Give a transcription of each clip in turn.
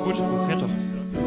Gut, funktioniert doch.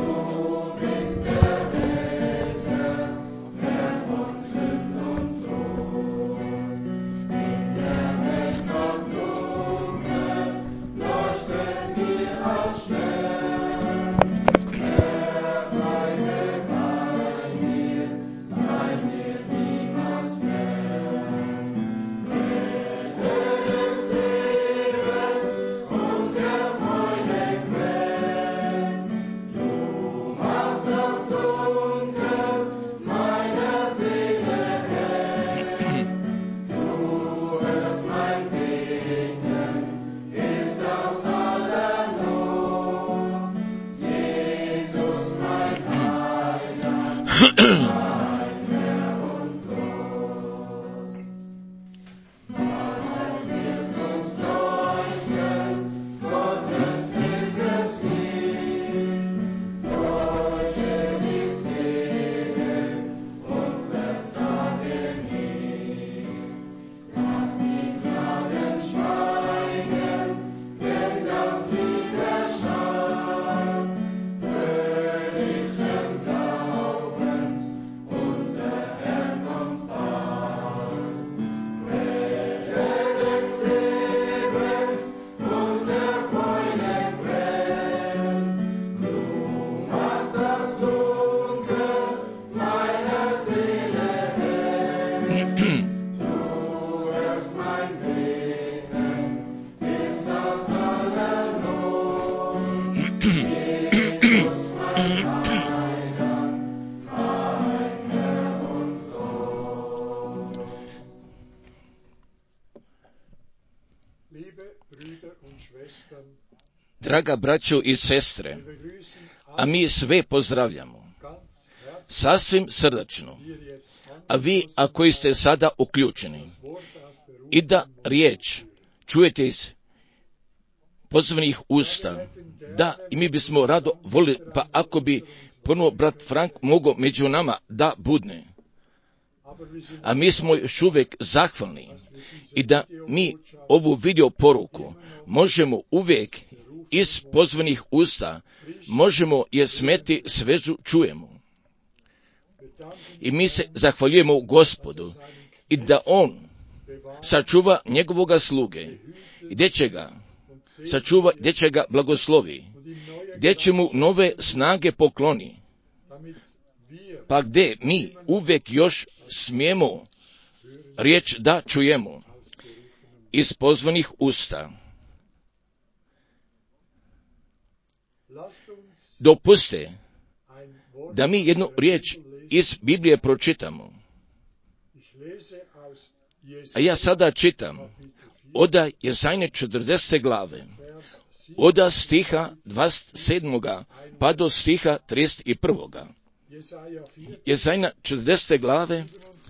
Draga braćo i sestre, a mi sve pozdravljamo, sasvim srdačno, a vi, a koji ste sada uključeni, i da riječ čujete iz pozvanih usta, da i mi bismo rado volili, pa ako bi ponovo brat Frank mogao među nama da budne. A mi smo još uvijek zahvalni i da mi ovu video poruku možemo uvijek iz pozvanih usta, možemo je smeti svezu čujemo. I mi se zahvaljujemo Gospodu i da On sačuva njegovoga sluge, gdje će ga sačuva, gdje će ga blagoslovi, gdje će mu nove snage pokloni, pa gdje mi uvijek još smijemo riječ da čujemo iz pozvanih usta. Dopuste da mi jednu riječ iz Biblije pročitamo. A ja sada čitam od Jezajne 40. glave, od stiha 27. pa do stiha 31. Jezajna 40. glave,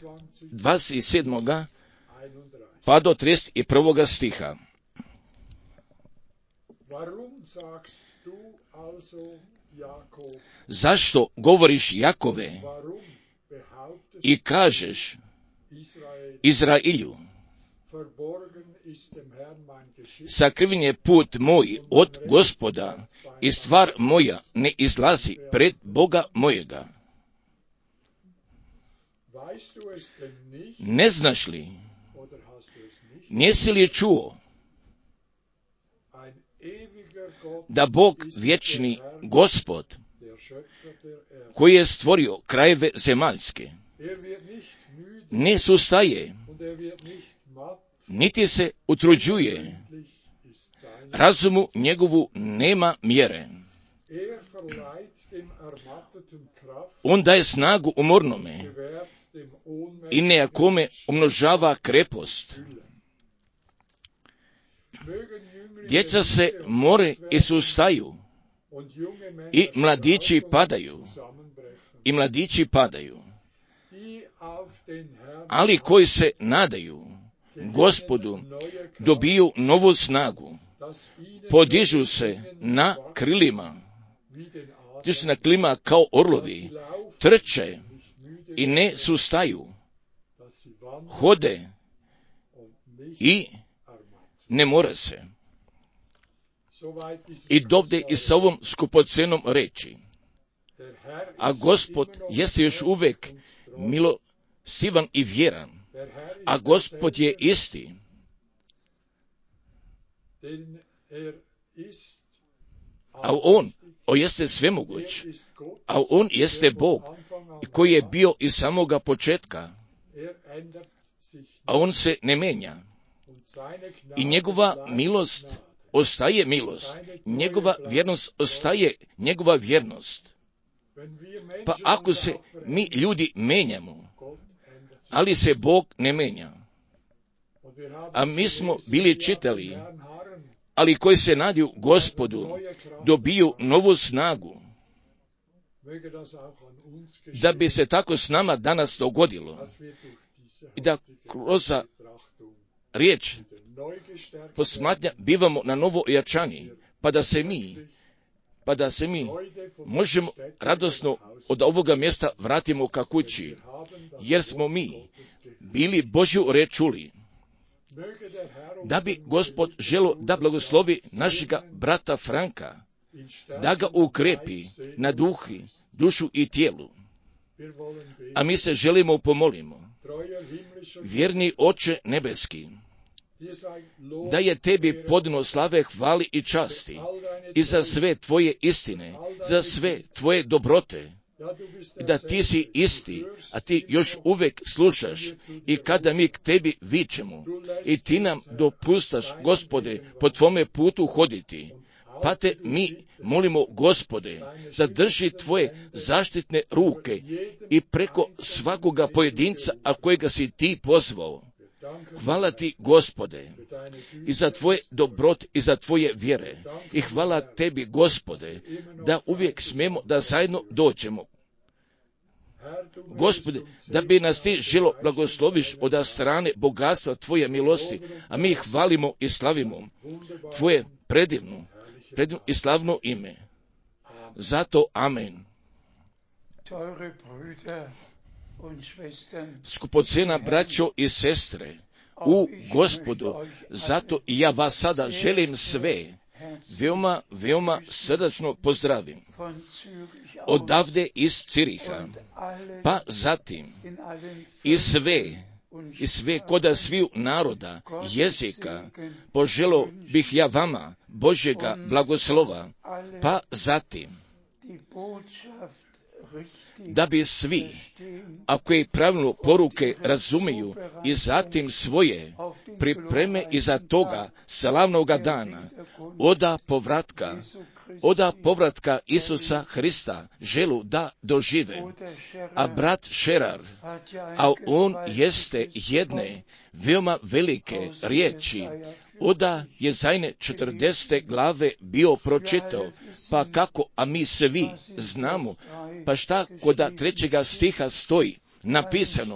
27. pa do 31. stiha. Zašto govoriš Jakove i kažeš Izrailju, sakriven je put moj od Gospoda i stvar moja ne izlazi pred Boga mojega. Ne znaš li, nisi li čuo da Bog vječni Gospod, koji je stvorio krajeve zemaljske, ne sustaje, niti se utruđuje, razumu njegovu nema mjere. On daje snagu umornome i nejakome umnožava krepost. Djeca se more i sustaju i mladići padaju. Ali koji se nadaju Gospodu dobiju novu snagu, podižu se na krilima, kao orlovi, trče i ne sustaju, hode i ne more se. i dovde i sa ovom skupocenom reči. A Gospod jeste još uvek milostivan i vjeran, a Gospod je isti. A on jeste svemoguć, a on jeste Bog koji je bio iz samoga početka, a on se ne menja. I njegova milost ostaje milost, njegova vjernost ostaje njegova vjernost. Pa ako se mi ljudi menjamo, ali se Bog ne menja, a mi smo bili čitali, ali koji se nadaju Gospodu, dobiju novu snagu, da bi se tako s nama danas dogodilo i da kroz riječ posmatranja bivamo na novo ojačani, pa da se mi možemo radosno od ovoga mjesta vratimo ka kući, jer smo mi bili Božju reč čuli. Da bi Gospod želo da blagoslovi našega brata Franka, da ga ukrepi na dušu i tijelu. A mi se želimo pomolimo. Vjerni Oče nebeski, da je tebi podno slave, hvali i časti i za sve tvoje istine, za sve tvoje dobrote, i da ti si isti, a ti još uvek slušaš i kada mi k tebi vičemo i ti nam dopustaš, Gospode, po tvome putu hoditi, pa te mi molimo, Gospode, zadrži tvoje zaštitne ruke i preko svakoga pojedinca, a kojega si ti pozvao. Hvala ti, Gospode, i za tvoje dobrote i za tvoje vjere. I hvala tebi, Gospode, da uvijek smemo da zajedno dođemo. Gospode, da bi nas ti želo blagosloviš od strane bogatstva tvoje milosti, a mi hvalimo i slavimo tvoje predivno i slavno ime. Zato amen. Skupocena braćo i sestre u Gospodu, zato i ja vas sada želim sve veoma srdačno pozdravim. Odavde iz Ciriha, pa zatim i sve koda sviju naroda, jezika, poželo bih ja vama Božjega blagoslova, pa zatim da bi svi, a koji pravilno poruke razumiju i zatim svoje pripreme iza toga slavnoga dana, oda povratka Isusa Hrista želu da dožive. A brat Šerar, a on jeste jedne veoma velike riječi, oda je zajne 40. glave bio pročitao, pa kako, a mi svi znamo, pa šta koda 3. stiha stoji napisano.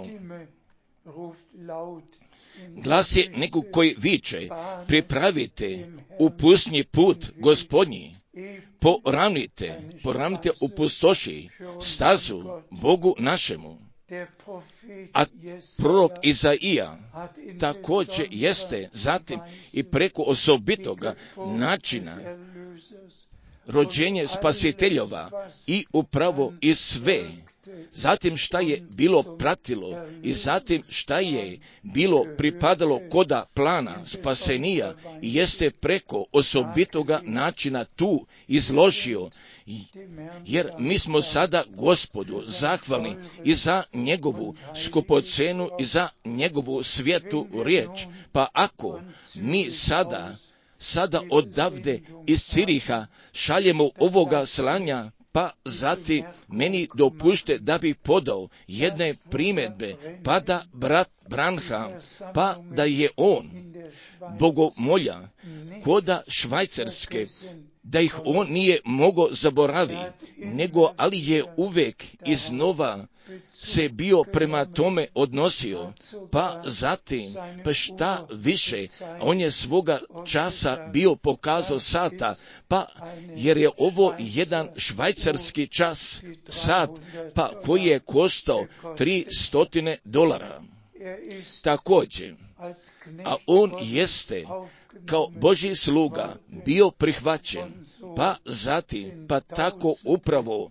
Glas je nekog koji viče, pripravite u pustinji put Gospodnji, poravnite u pustoši stazu Bogu našemu. A prorok Izaija također jeste zatim i preko osobitoga načina rođenje spasiteljova i upravo i sve. Zatim šta je bilo pratilo i zatim šta je bilo pripadalo koda plana spasenija i jeste preko osobitoga načina tu izložio. Jer mi smo sada Gospodu zahvalni i za njegovu skupocenu i za njegovu svijetu riječ. Pa ako mi sada odavde iz Ciriha šaljemo ovoga slanja, pa zatim meni dopušte da bih podao jedne primjedbe, pa da brat Branham, pa da je on bogomolja koda Švajcarske, da ih on nije mogao zaboraviti, nego ali je uvijek iznova se bio prema tome odnosio, pa zatim, pa šta više, on je svoga časa bio pokazao sata, pa jer je ovo jedan švajcarski čas, sat, pa koji je koštao $300. također, a on jeste kao Božji sluga bio prihvaćen, pa zatim, pa tako upravo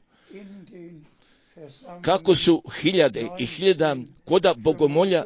kako su hiljade i hiljada koda bogomolja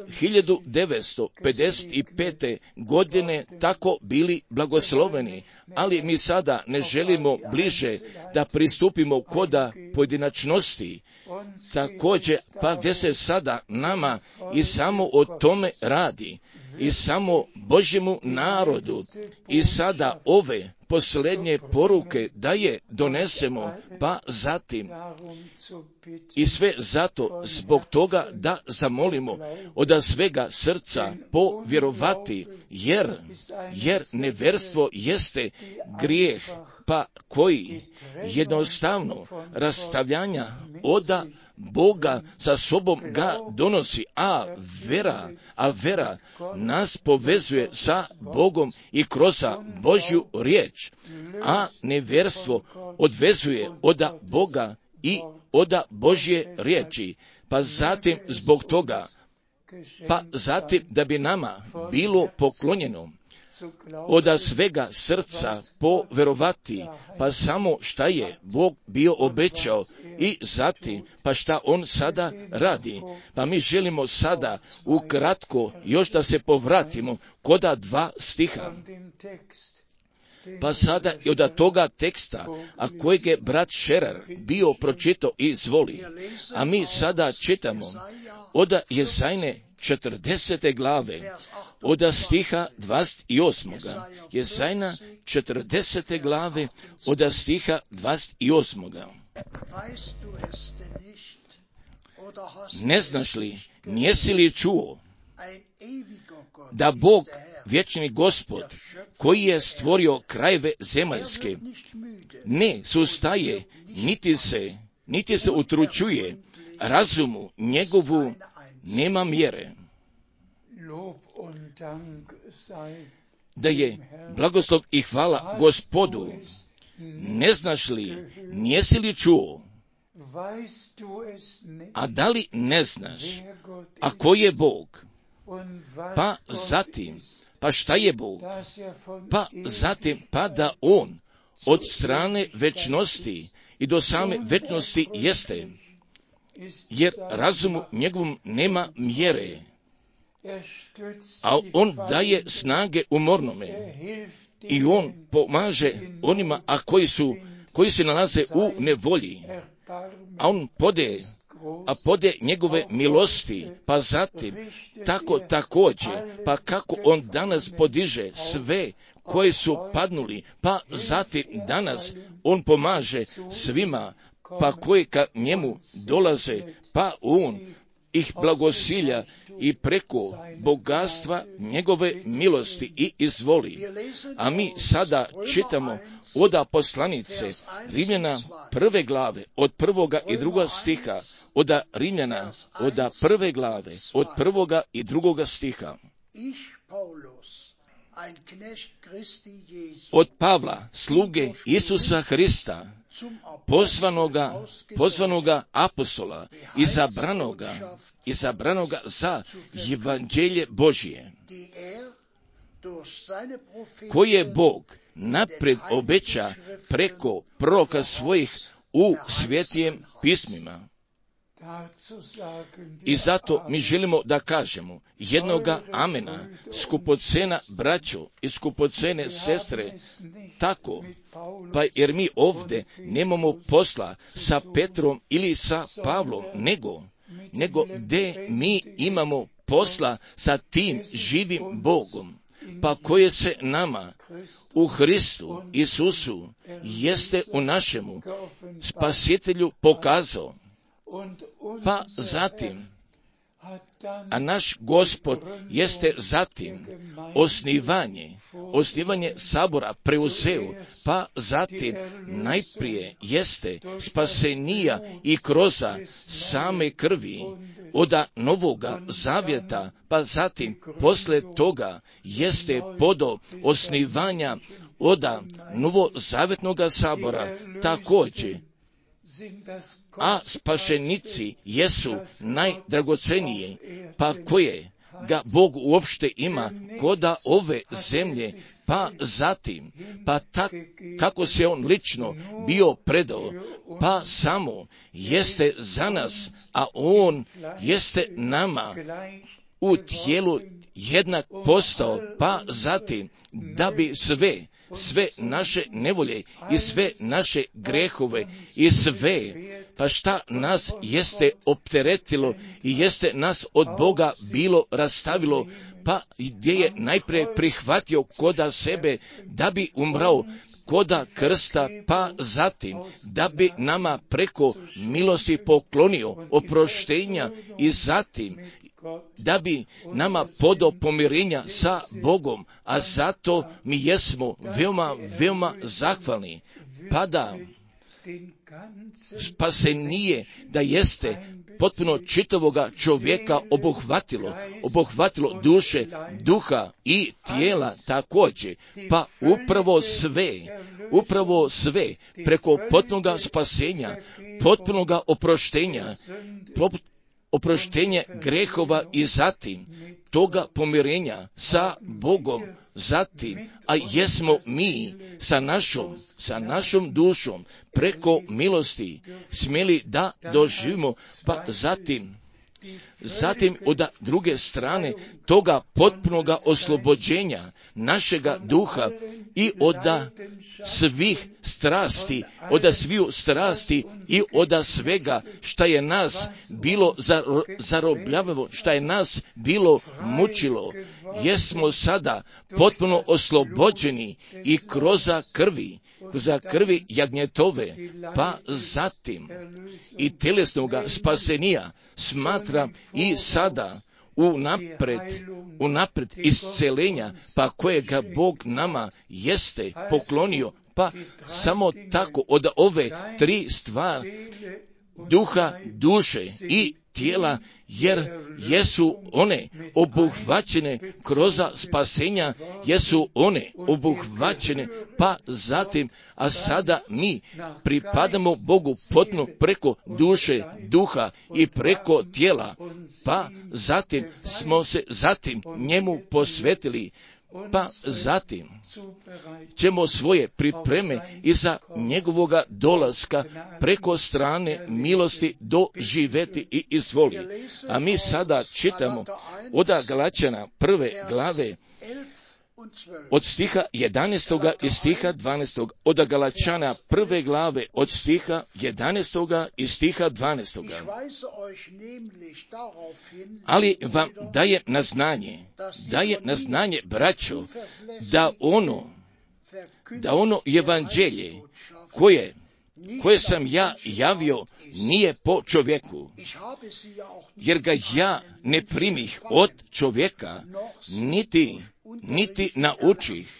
1955. godine tako bili blagosloveni, ali mi sada ne želimo bliže da pristupimo koda pojedinačnosti, također pa gdje se sada nama i samo o tome radi, i samo Božjemu narodu, i sada ove posljednje poruke da je donesemo, pa zatim i sve zato zbog toga da zamolimo od svega srca povjerovati, jer nevjerstvo jeste grijeh, pa koji jednostavno rastavljanja oda Boga sa sobom ga donosi, a vera nas povezuje sa Bogom i kroz Božju riječ, a nevjerstvo odvezuje od Boga i od Božje riječi, pa zatim zbog toga, pa zatim da bi nama bilo poklonjeno od svega srca povjerovati, pa samo šta je Bog bio obećao i zatim, pa šta On sada radi. Pa mi želimo sada ukratko još da se povratimo koda 2 stiha. Pa sada i od toga teksta, a kojeg je brat Šerer bio pročitao i izvoli, a mi sada čitamo od Jesajne 40. glave, od stiha 28. Jesajna 40. glave, od stiha 28. Ne znaš li, nijesi li čuo, da Bog, vječni Gospod, koji je stvorio krajeve zemaljske, ne sustaje, niti se utručuje, razumu njegovu nema mjere. Da je blagoslov i hvala Gospodu. Ne znaš li, nijesi li čuo, a da li ne znaš, a ko je Bog? Pa zatim, pa šta je Bog? Pa zatim, pa da On od strane večnosti i do same večnosti jeste, jer razumu njegovom nema mjere, a On daje snage umornome i On pomaže onima koji se nalaze u nevolji, a On pode njegove milosti, pa zatim tako također, pa kako On danas podiže sve koji su padnuli, pa zatim danas On pomaže svima, pa koji ka njemu dolaze, pa On ih blagosilja i preko bogatstva njegove milosti i izvoli. A mi sada čitamo od poslanice Rimljana 1. glave od 1. i 2. stiha, od Rimljana od 1. glave od 1. i 2. stiha. Od Pavla, sluge Isusa Hrista, pozvanoga apostola, izabranoga za evanđelje Božije, koje Bog naprijed obeća preko proroka svojih u svetijem pismima. I zato mi želimo da kažemo jednoga amena, skupocena braćo i skupocene sestre, tako, pa jer mi ovdje nemamo posla sa Petrom ili sa Pavlom, nego gdje mi imamo posla sa tim živim Bogom, pa koje se nama u Hristu Isusu jeste u našemu Spasitelju pokazao. Pa zatim, a naš Gospod jeste zatim osnivanje sabora preuzeo, pa zatim najprije jeste spasenija i kroz same krvi od Novoga zavjeta, pa zatim posle toga jeste podo osnivanja od Novozavjetnoga sabora također. A spašenici jesu najdragocenije, pa koje ga Bog uopšte ima koda ove zemlje, pa zatim, kako se on lično bio predao, pa samo jeste za nas, a on jeste nama u tijelu jednak postao, pa zatim da bi sve naše nevolje i sve naše grehove i sve, pa šta nas jeste opteretilo i jeste nas od Boga bilo rastavilo, pa gdje je najprije prihvatio koda sebe da bi umrao koda krsta, pa zatim da bi nama preko milosti poklonio oproštenja i zatim da bi nama podao pomirenja sa Bogom, a zato mi jesmo veoma, veoma zahvalni. Pa da spasenije da jeste potpuno čitavoga čovjeka obuhvatilo duše, duha i tijela također, pa upravo sve preko potpunoga spasenja, potpunoga oproštenje grehova i zatim toga pomirenja sa Bogom, zatim, a jesmo mi sa našom dušom preko milosti smjeli da doživimo, pa zatim od druge strane toga potpunoga oslobođenja našega duha i od svih strasti i od svega šta je nas bilo zarobljavalo, šta je nas bilo mučilo, jesmo sada potpuno oslobođeni i kroz krvi jagnjetove, pa zatim i telesnoga spasenija smatram i sada unapred iscelenja, pa kojega Bog nama jeste poklonio, pa samo tako od ove tri stvari, duha, duše i tijela, jer jesu one obuhvaćene kroz spasenja, jesu one obuhvaćene, pa zatim, a sada mi pripadamo Bogu potpuno preko duše, duha i preko tijela, pa zatim smo se njemu posvetili, pa zatim ćemo svoje pripreme i za njegovoga dolaska preko strane milosti doživjeti i izvoli. A mi sada čitamo od Galačana 1. glave od stiha 11. i stiha 12. Od Galačana 1. glave od stiha 11. i stiha 12. Ali vam daje na znanje, braćo, da ono evanđelje koje sam ja javio nije po čovjeku, jer ga ja ne primih od čovjeka, niti naučih,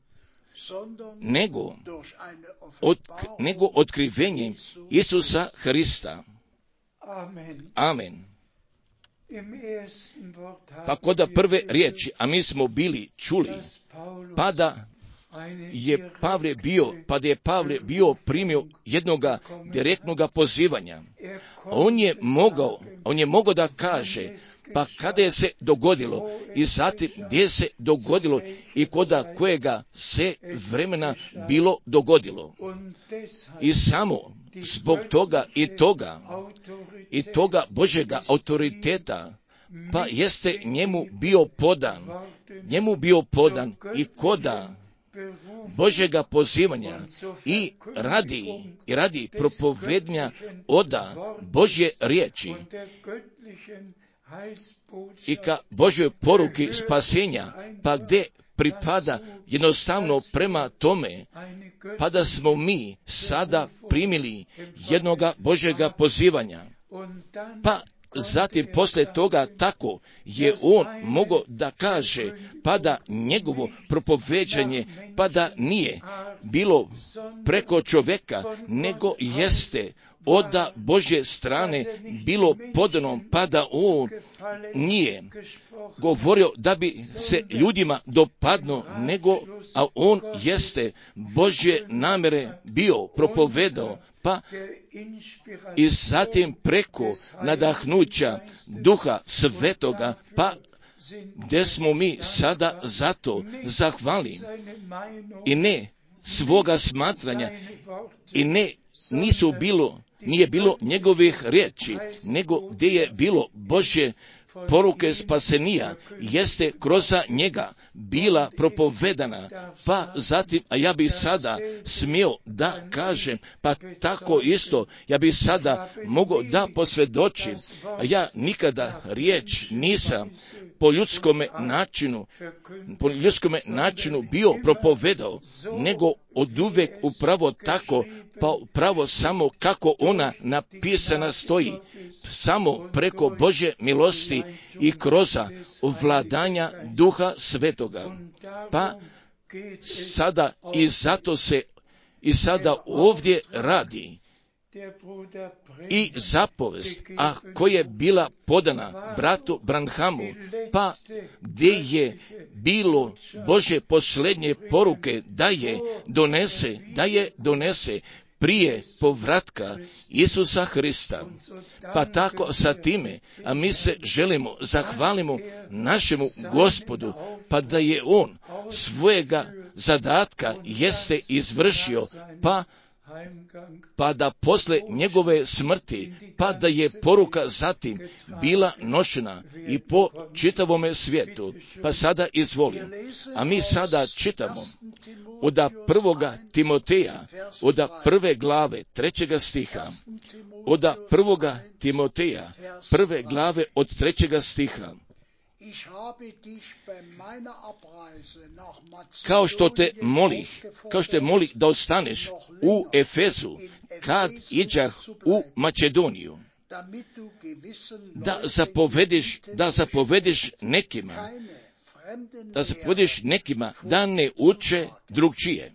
nego otkrivenjem Isusa Hrista. Amen. Pa kod prve riječi, a mi smo bili čuli, pa da je Pavle bio primio jednoga direktnoga pozivanja. On je mogao da kaže, pa kada je se dogodilo i zatim gdje se dogodilo i koda kojega se vremena bilo dogodilo. I samo zbog toga i toga Božjega autoriteta, pa jeste njemu bio podan i koda Božjega pozivanja i radi propovednja oda Božje riječi i ka Božjoj poruki spasenja, pa gdje pripada jednostavno prema tome, pa da smo mi sada primili jednoga Božjega pozivanja, pa zatim poslije toga tako je on mogao da kaže, pa da njegovo propoveđanje, pa da nije bilo preko čovjeka, nego jeste od Božje strane bilo podano, pa da on nije govorio da bi se ljudima dopadno, nego, a on jeste Božje namere bio propovedao, pa i zatim preko nadahnuća Duha Svetoga, pa gdje smo mi sada zato zahvalni i ne svoga smatranja i nije bilo njegovih riječi, nego gdje je bilo Božje poruke spasenija, jeste kroz njega bila propovedana, pa zatim, a ja bi sada smio da kažem, pa tako isto, ja bi sada mogao da posvjedočim, a ja nikada riječ nisam po ljudskome načinu bio propovedao, nego oduvijek upravo tako, pa upravo samo kako ona napisana stoji, samo preko Božje milosti i kroz ovladanja Duha Svetoga. Pa sada i sada ovdje radi i zapovest, a koja je bila podana bratu Branhamu, pa gdje je bilo Božje posljednje poruke da je donese prije povratka Isusa Hrista. Pa tako sa time, a mi se želimo zahvalimo našemu Gospodu, pa da je On svojega zadatka jeste izvršio, pa da posle njegove smrti, pa da je poruka zatim bila nošena i po čitavome svijetu. Pa sada izvolim. A mi sada čitamo od 1. Timoteja, od 1. glave 3. stiha, od 1. Timoteja, 1. glave od 3. stiha. Kao što te molih da ostaneš u Efezu, kad iđah u Makedoniju, da zapovediš nekima da ne uče drugčije.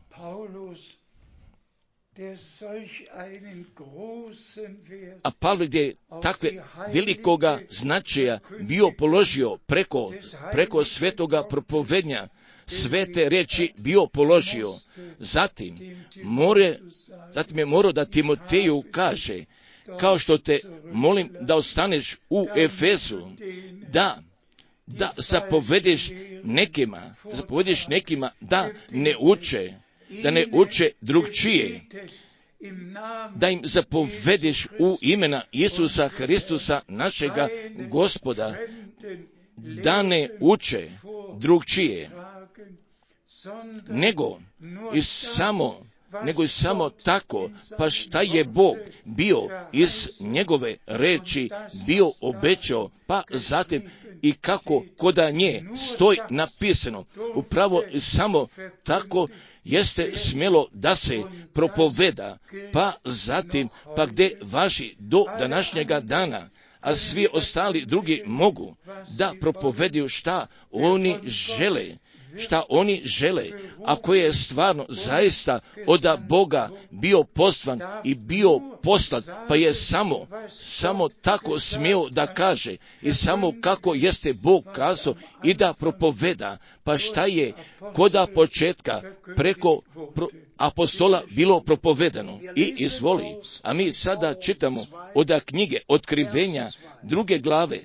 A Pavle je takve velikoga značaja bio položio preko svetoga propovednja, svete riječi bio položio. Zatim je morao da Timoteju kaže, kao što te molim da ostaneš u Efezu, da zapovediš nekima da ne uče drugčije, da im zapovediš u imena Isusa Hristusa našega Gospoda, da ne uče drugčije, nego i samo tako, pa šta je Bog bio iz njegove reči bio obećao, pa zatim i kako koda nje stoji napisano, upravo samo tako jeste smjelo da se propoveda, pa zatim, pa gdje važi do današnjega dana, a svi ostali drugi mogu da propovedaju šta oni žele, ako je stvarno zaista od Boga bio poslan i bio poslan, pa je samo tako smio da kaže i samo kako jeste Bog kazao i da propoveda, pa šta je koda početka preko apostola bilo propovedano i izvoli. A mi sada čitamo od knjige Otkrivenja 2. glave,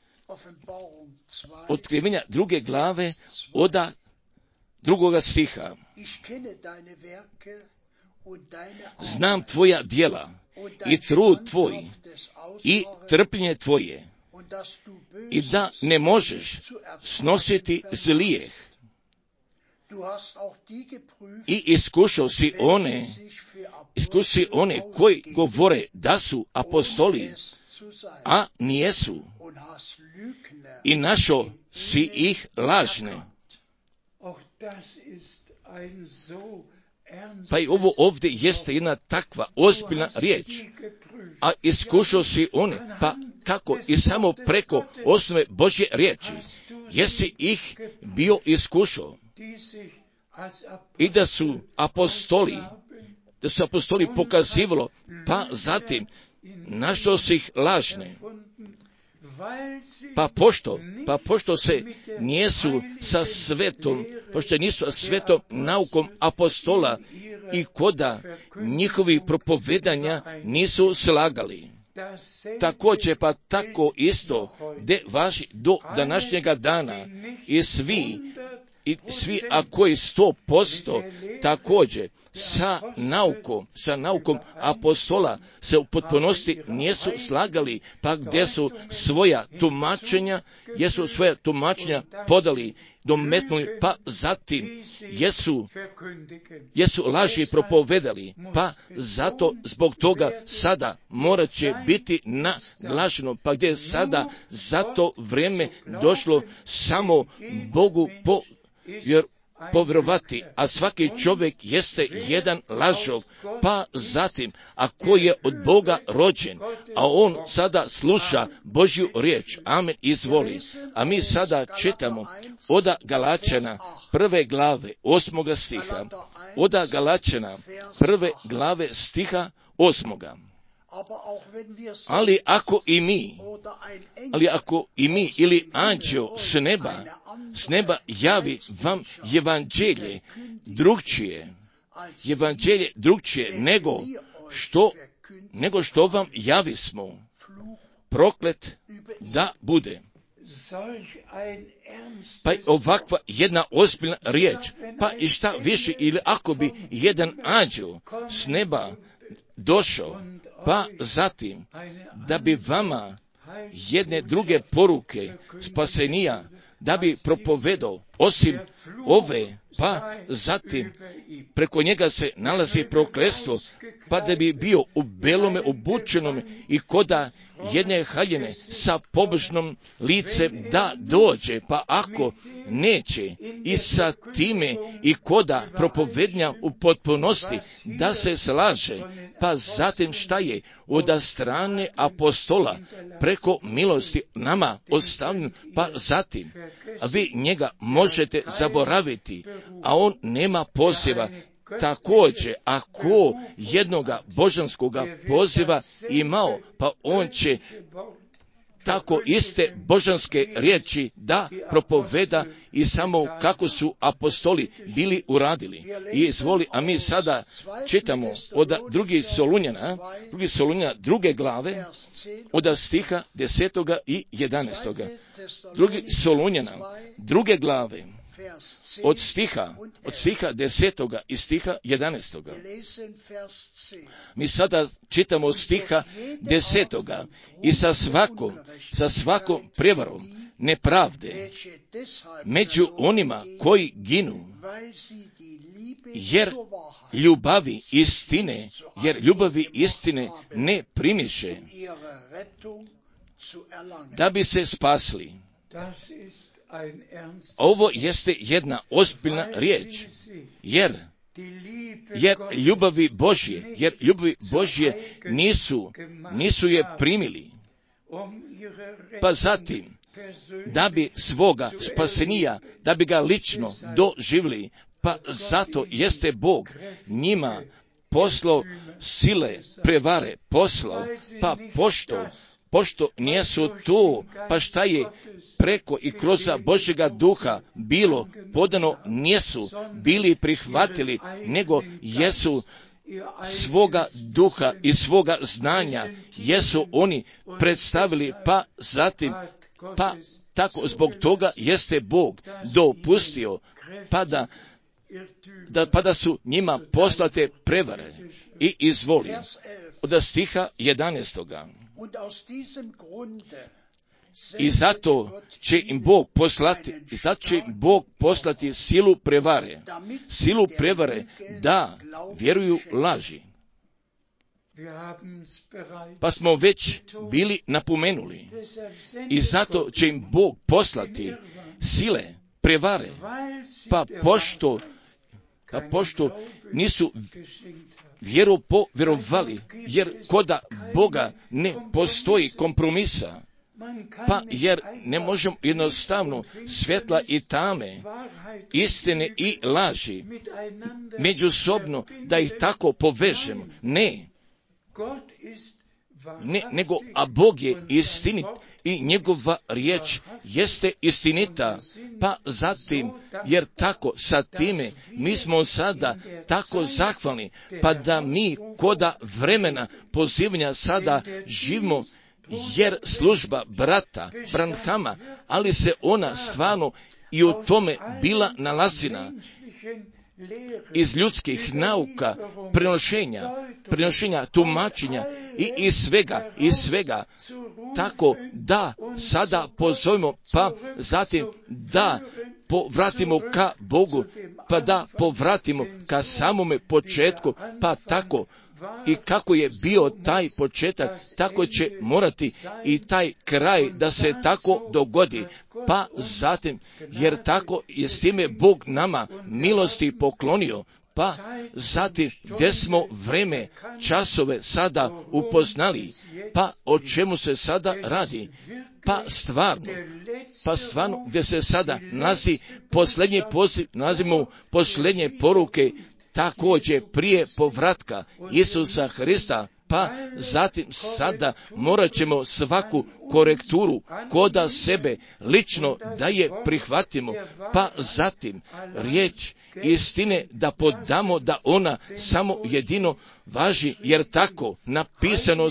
od 2. stiha. Znam tvoja djela i trud tvoj i trpljenje tvoje i da ne možeš snositi zlijeh i iskušao si one koji govore da su apostoli, a nijesu, i našao si ih lažne. Pa i ovo ovdje jeste jedna takva ozbiljna riječ, a iskušao si one, pa kako i samo preko osnove Božje riječi, jesi ih bio iskušao i da su apostoli pokazivalo, pa zatim našao si ih lažne. Pa pošto se nisu sa svetom naukom apostola i koda njihovi propovedanja nisu slagali. također pa tako isto gdje važi do današnjega dana i svi a koji 100% također sa naukom apostola se u potpunosti nisu slagali, pa gdje su svoja tumačenja podali, dometnuli, pa zatim jesu laži propovedali, pa zato zbog toga sada morat će biti naglašeno, pa gdje je sada za to vrijeme došlo samo Bogu povjerovati, a svaki čovjek jeste jedan lažov, pa zatim, ako je od Boga rođen, a on sada sluša Božju riječ, amen, izvoli. A mi sada čitamo od Galačana 1. glave 8. stiha, od Galačana 1. glave stiha 8. Ali ako i mi ili anđeo s neba javi vam evanđelje drugčije nego što vam javismo, proklet da bude. Pa ovakva jedna ozbiljna riječ, pa i šta više, ili ako bi jedan anđel s neba došao, pa zatim da bi vama jedne druge poruke spasenija, da bi propovedao osim ove, pa zatim preko njega se nalazi prokletstvo, pa da bi bio u belome obučenom i koda jedne haljine sa pobožnom licem da dođe, pa ako neće i sa time i koda propovednja u potpunosti da se slaže, pa zatim šta je od strane apostola preko milosti nama ostavljen, pa zatim a vi njega možete zaboraviti, a on nema poziva. Također, ako jednoga božanskoga poziva imao, pa on će tako iste božanske riječi da propoveda i samo kako su apostoli bili uradili. I izvoli, a mi sada čitamo od 2. Solunjana 2. glave, od stiha 10. i 11. 2. Solunjana 2. glave, od stiha 10. i stiha 11. Mi sada čitamo stiha 10. I sa svakom prevarom nepravde među onima koji ginu, jer ljubavi istine ne primiše, da bi se spasli. Ovo jeste jedna ozbiljna riječ, jer ljubavi Božje nisu je primili, pa zatim da bi svoga spasenija, da bi ga lično doživjeli, pa zato jeste Bog njima poslao sile prevare, pa pošto nijesu tu, pa šta je preko i kroz Božjega duha bilo podano, nijesu bili prihvatili, nego jesu svoga duha i svoga znanja, jesu oni predstavili, pa zatim, pa tako zbog toga jeste Bog dopustio, pa da su njima poslate prevare. I izvoli, od stiha 11. I zato će im Bog poslati silu prevare da vjeruju laži. Pa smo već bili napomenuli. I zato će im Bog poslati sile prevare, pa pošto nisu vjeru povjerovali, jer koda Boga ne postoji kompromisa, pa jer ne možemo jednostavno svjetla i tame, istine i laži međusobno da ih tako povežemo. Ne. nego a Bog je istinit i njegova riječ jeste istinita. Pa zatim, jer tako sa time mi smo sada tako zahvalni, pa da mi koda vremena pozivanja sada živimo, jer služba brata Branhama, ali se ona stvarno i u tome bila nalazina iz ljudskih nauka, prenošenja, tumačenja i iz svega, tako da sada pozovemo, pa zatim da povratimo ka Bogu, pa da povratimo ka samome početku, pa tako i kako je bio taj početak, tako će morati i taj kraj da se tako dogodi. Pa zatim, jer tako je s time Bog nama milosti poklonio, pa zatim gdje smo vreme, časove sada upoznali, pa o čemu se sada radi, pa stvarno gdje se sada nalazi posljednji poziv, nalazimo posljednje poruke, također prije povratka Isusa Hrista, pa zatim sada morat ćemo svaku korekturu koda sebe lično da je prihvatimo, pa zatim riječ istine da podamo da ona samo jedino važi, jer tako napisano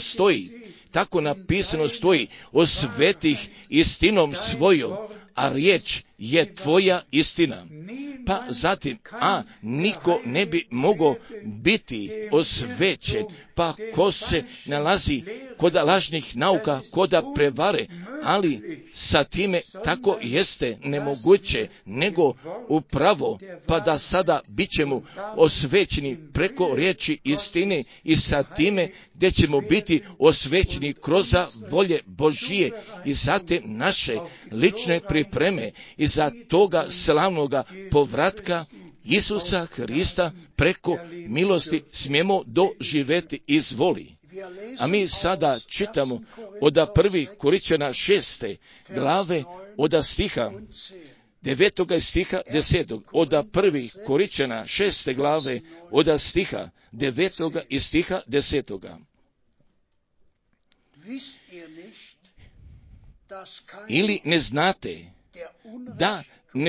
stoji o svetih istinom svojom, a riječ je tvoja istina. Pa zatim, a niko ne bi mogao biti osvećen, pa ko se nalazi kod lažnih nauka, kod prevare, ali sa time tako jeste nemoguće, nego upravo, pa da sada bit ćemo osvećeni preko riječi istine i sa time gdje ćemo biti osvećeni kroz volje Božije i zatim naše lične pripreme i za toga slavnoga povratka Isusa Hrista preko milosti smijemo doživjeti izvoli. A mi sada čitamo od 1. Korinćana 6. glave od stiha 9. stiha 10. Od 1. Korinćana 6. glave od stiha 9. i stiha 10. Ili ne znate da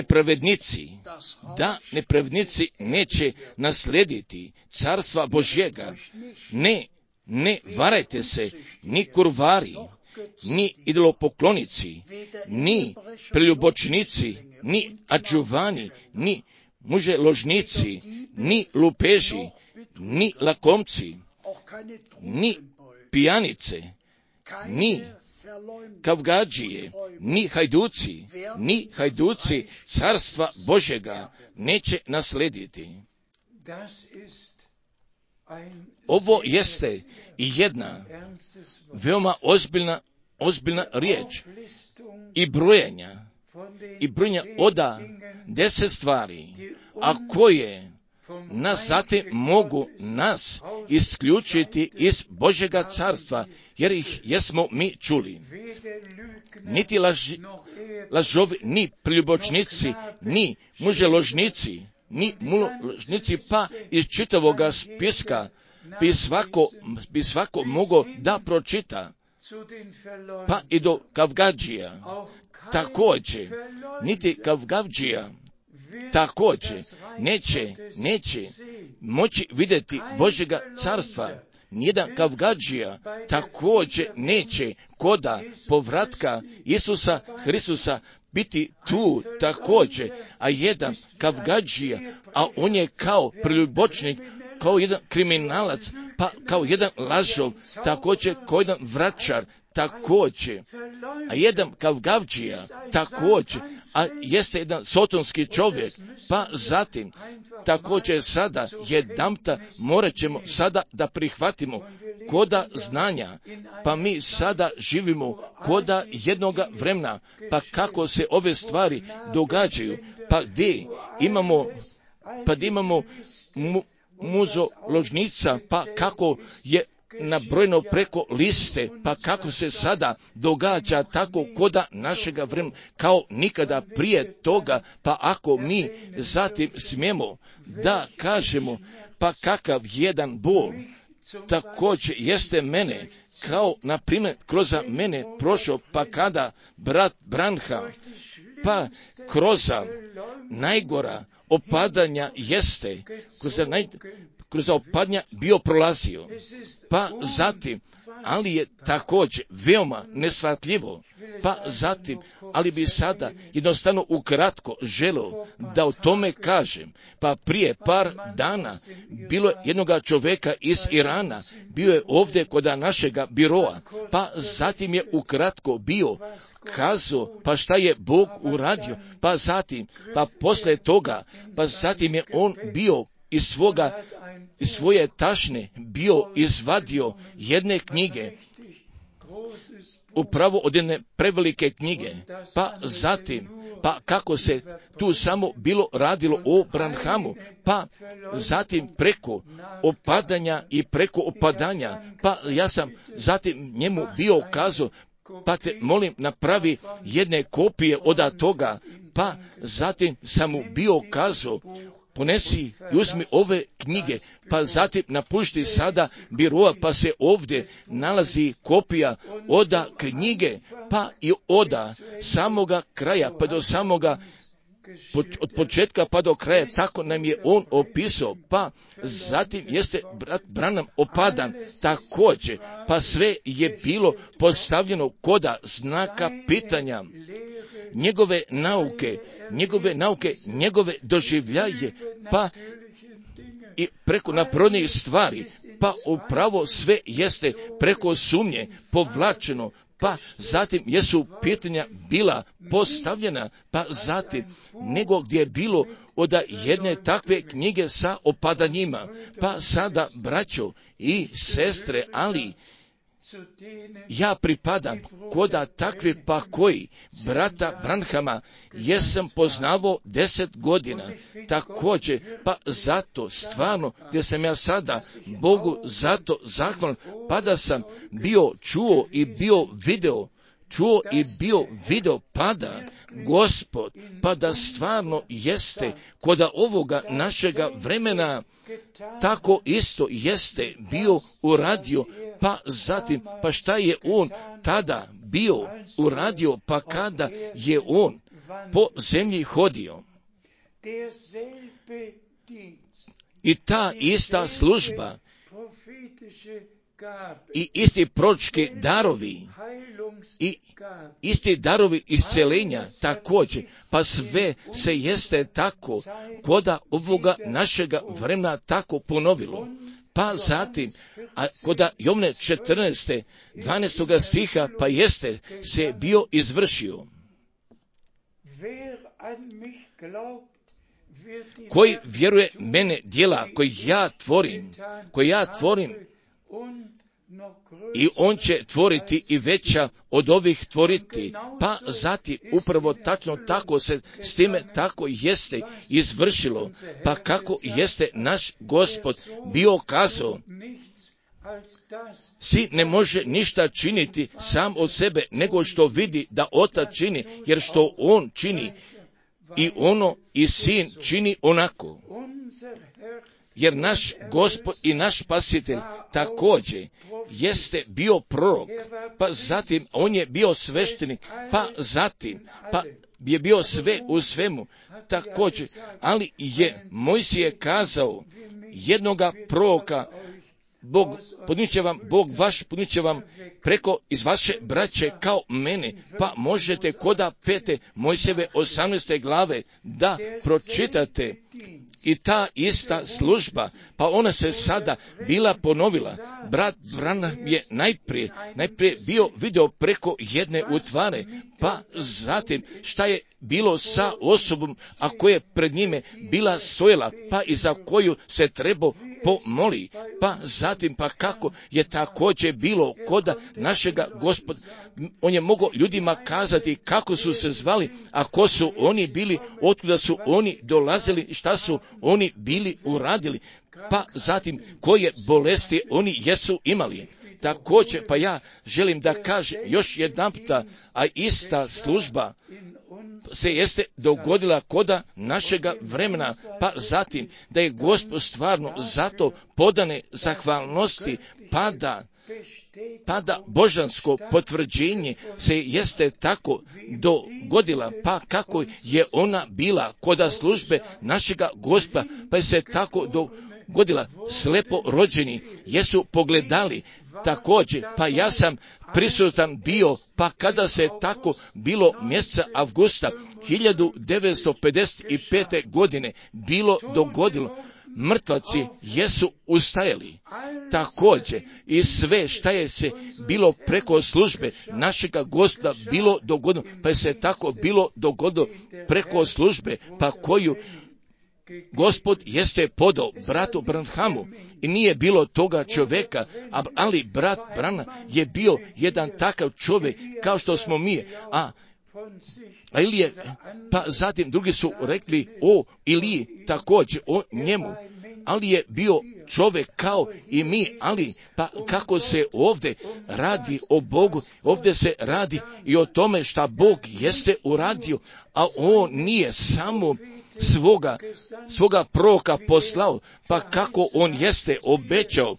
nepravednici neće naslediti carstva Božjega. Ne varajte se, ni kurvari, ni idolopoklonici, ni preljubočnici, ni adžuvani, ni muželožnici, ni lupeži, ni lakomci, ni pijanice, ni kavgadžije, ni hajduci carstva Božjega neće naslediti. Ovo jeste i jedna veoma ozbiljna riječ i brojanja od 10 stvari, a koje nas zatim mogu nas isključiti iz Božjega carstva, jer ih jesmo mi čuli. Niti lažovi, ni preljubočnici, ni muželožnici, ni muložnici, pa iz čitavoga spiska bi svako mogao da pročita, pa i do kavgadžija. Također, niti kavgadžija također neće moći vidjeti Božjega carstva. Nijedan kavgadžija također neće koda povratka Isusa Hristusa biti tu također, a jedan kavgadžija, a on je kao preljubočnik, kao jedan kriminalac, pa kao jedan lažov, također kao jedan vračar, također, a jedan kavgadžija također, a jeste jedan sotonski čovjek, pa zatim također sada jedanputa morat ćemo sada da prihvatimo koda znanja, pa mi sada živimo koda jednoga vremena, pa kako se ove stvari događaju, pa gdje imamo muzoložnica, pa kako je nabrojeno preko liste, pa kako se sada događa tako koda našega vremena, kao nikada prije toga, pa ako mi zatim smijemo da kažemo, pa kakav jedan bol također jeste mene, kao na primjer kroz mene prošao, pa kada brat Branham, pa kroz najgora opadanja jeste, kroz opadanja bio prolazio, pa zatim, ali je također veoma neshvatljivo, pa zatim, ali bi sada jednostavno ukratko želio da o tome kažem, pa prije par dana bilo je jednoga čovjeka iz Irana, bio je ovdje kod našega biroa, pa zatim je ukratko bio kazao, pa šta je Bog uradio, pa zatim, pa poslije toga, pa zatim je on bio iz svoje tašne bio izvadio jedne knjige, upravo od jedne prevelike knjige, pa zatim, pa kako se tu samo bilo radilo o Branhamu, pa zatim preko opadanja i preko opadanja, pa ja sam zatim njemu bio kazao, pa te molim napravi jedne kopije od toga, pa zatim sam mu bio kazao, ponesi i uzmi ove knjige, pa zatim napušti sada biroa, pa se ovdje nalazi kopija od knjige, pa i od samoga kraja, pa do samoga od početka pa do kraja, tako nam je on opisao, pa zatim jeste brat Branham opadan također, pa sve je bilo postavljeno koda znaka pitanja, njegove nauke, njegove doživljaje, pa i preko naprodnih stvari, pa upravo sve jeste preko sumnje povlačeno, pa zatim jesu pitanja bila postavljena, pa zatim nego gdje je bilo od jedne takve knjige sa opadanjima, pa sada braćo i sestre, ali ja pripadam koda takvi pa koji brata Branhama jesam poznavao 10 godina, također, pa zato stvarno gdje sam ja sada Bogu zato zahvalan, pa da sam čuo i bio video pada Gospod, pa da stvarno jeste koda ovoga našega vremena tako isto jeste bio uradio, pa zatim, pa šta je on tada bio uradio, pa kada je on po zemlji hodio. I ta ista služba i isti proročki darovi i isti darovi isceljenja također, pa sve se jeste tako koda ovoga našega vremena tako ponovilo. Pa zatim, a koda Jovne 14. 12. stiha, pa jeste se bio izvršio. Koji vjeruje mene djela koji ja tvorim, i on će tvoriti i veća od ovih tvoriti. Pa zatim upravo tačno tako se s time tako jeste izvršilo. Pa kako jeste naš Gospod bio kazao, sin ne može ništa činiti sam od sebe, nego što vidi da otac čini, jer što on čini i ono i sin čini onako. Jer naš Gospod i naš Spasitelj također jeste bio prorok, pa zatim on je bio sveštenik, pa zatim, pa je bio sve u svemu također, ali je Mojsije kazao jednoga proroka, Bog podnijet će vam preko iz vaše braće kao mene, pa možete koda 5. Mojsijeve 18. glave da pročitate. I ta ista služba, pa ona se sada bila ponovila. Brat Branham je najprije bio video preko jedne utvare, pa zatim šta je bilo sa osobom, a koja je pred njime bila stojala, pa i za koju se trebao pomoli, pa zatim pa kako je također bilo koda našega Gospoda. On je mogao ljudima kazati kako su se zvali, a ko su oni bili, otkuda su oni dolazili, šta su oni bili uradili, pa zatim koje bolesti oni jesu imali. Također, pa ja želim da kažem još jedanputa, a ista služba se jeste dogodila koda našega vremena, pa zatim da je Gospod stvarno zato podane zahvalnosti, pa da božansko potvrđenje se jeste tako dogodila, pa kako je ona bila koda službe našega Gospoda, pa je se tako dogodila. Slepo rođeni jesu pogledali također, pa ja sam prisutan bio, pa kada se tako bilo mjeseca avgusta 1955. godine bilo dogodilo, mrtvaci jesu ustajali također i sve šta je se bilo preko službe našega Gospoda bilo dogodilo, pa je se tako bilo dogodilo preko službe, pa koju Gospod jeste podao bratu Branhamu i nije bilo toga čovjeka, ali brat Branham je bio jedan takav čovjek kao što smo mi, a Ilije, pa zatim drugi su rekli o Iliji također, o njemu, ali je bio čovjek kao i mi, ali pa kako se ovdje radi o Bogu, ovdje se radi i o tome šta Bog jeste uradio, a on nije samo svoga proroka poslao, pa kako on jeste obećao.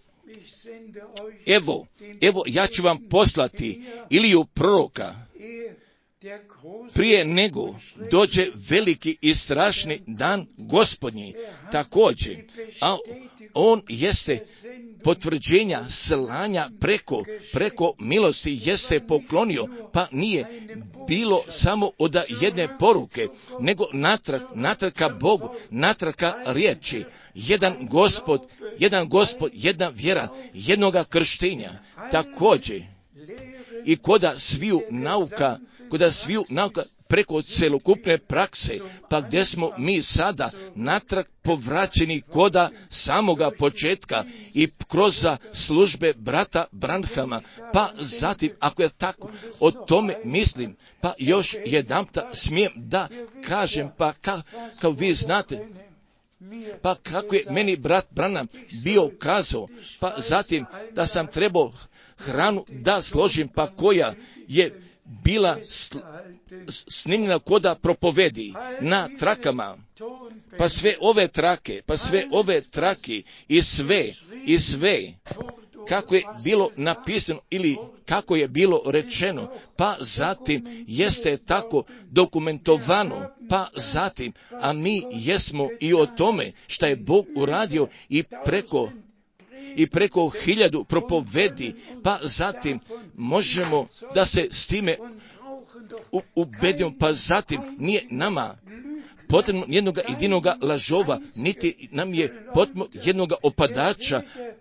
Evo ja ću vam poslati Iliju proroka prije nego dođe veliki i strašni dan Gospodnji također, a on jeste potvrđenja slanja preko milosti jeste poklonio, pa nije bilo samo od jedne poruke, nego natrag ka Bogu, natrag ka riječi, jedan Gospod, jedna vjera, jednoga krštenja također i koda sviju nauka preko celokupne prakse, pa gdje smo mi sada natrag povraćeni koda samoga početka i kroz službe brata Branhama, pa zatim, ako je tako, o tome mislim, pa još jedanputa smijem da kažem, pa kao vi znate, pa kako je meni brat Branham bio kazao, pa zatim da sam trebao hranu da složim, pa koja je bila snimljena koda propovedi na trakama, pa sve ove trake i sve kako je bilo napisano ili kako je bilo rečeno, pa zatim jeste tako dokumentovano, pa zatim, a mi jesmo i o tome šta je Bog uradio i preko 1000 propovedi, pa zatim možemo da se s time ubedimo, pa zatim nije nama potrebno jednoga jedinoga lažova, niti nam je potrebno jednoga opadača,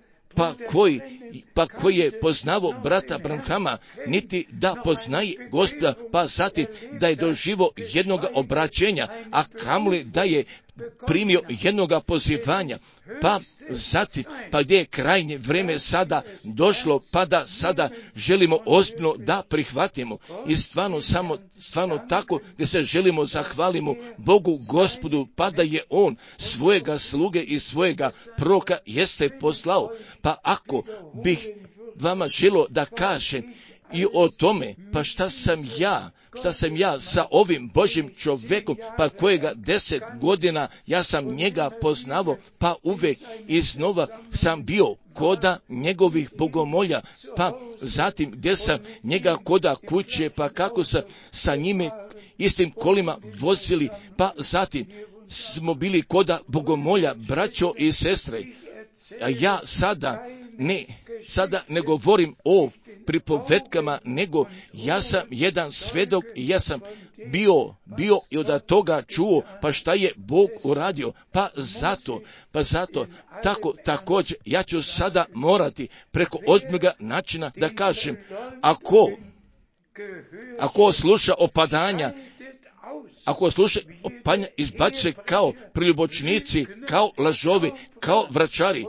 pa koji je poznavao brata Branhama, niti da poznaje Gospoda, pa zatim da je doživo jednoga obraćenja, a kamoli da je primio jednoga pozivanja, pa zatim, pa gdje je krajnje vrijeme sada došlo, pa da sada želimo ozbiljno da prihvatimo i stvarno tako gdje se želimo zahvalimo Bogu Gospodu, pa da je On svojega sluge i svojega proroka jeste poslao, pa ako bih vama želio da kažem i o tome, pa šta sam ja sa ovim Božjim čovjekom, pa kojega 10 godina ja sam njega poznavao, pa uvijek iznova sam bio koda njegovih bogomolja, pa zatim gdje sam njega koda kuće, pa kako sam sa njime istim kolima vozili, pa zatim smo bili koda bogomolja, braćo i sestre. A ja sada ne govorim o pripovetkama, nego ja sam jedan svedok i ja sam bio i od toga čuo, pa šta je Bog uradio, pa zato također ja ću sada morati preko ozbiljnog načina da kažem, ako sluša opadanja, izbaci se kao priljubočnici, kao lažovi, kao vračari,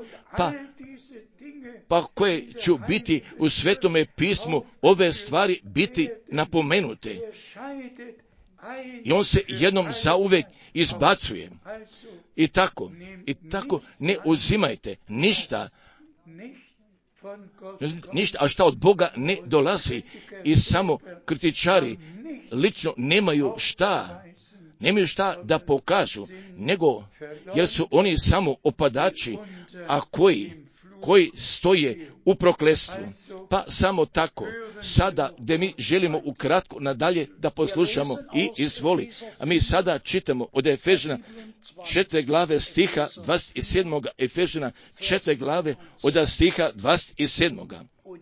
pa koje ću biti u Svetome pismu ove stvari biti napomenute. I on se jednom zauvek izbacuje. I tako ne uzimajte ništa, a šta od Boga ne dolazi, i samo kritičari lično nemaju šta nemaju šta da pokažu, nego jer su oni samo opadači, a koji stoje u prokletstvu. Pa samo tako, sada gdje mi želimo ukratko nadalje da poslušamo i izvoli. A mi sada čitamo od Efežana 4. glave stiha 27. Efežana 4. glave od stiha 27.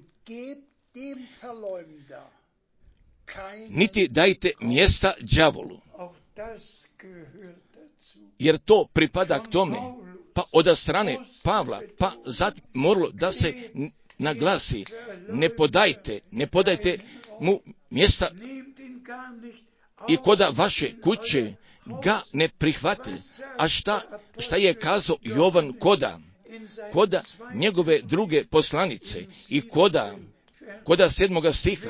Niti dajte mjesta đavolu, jer to pripada k tome, pa od strane Pavla, pa zatim moralo da se naglasi, ne podajte mu mjesta i koda vaše kuće ga ne prihvate. A šta je kazao Jovan koda njegove druge poslanice i koda 7. stiha?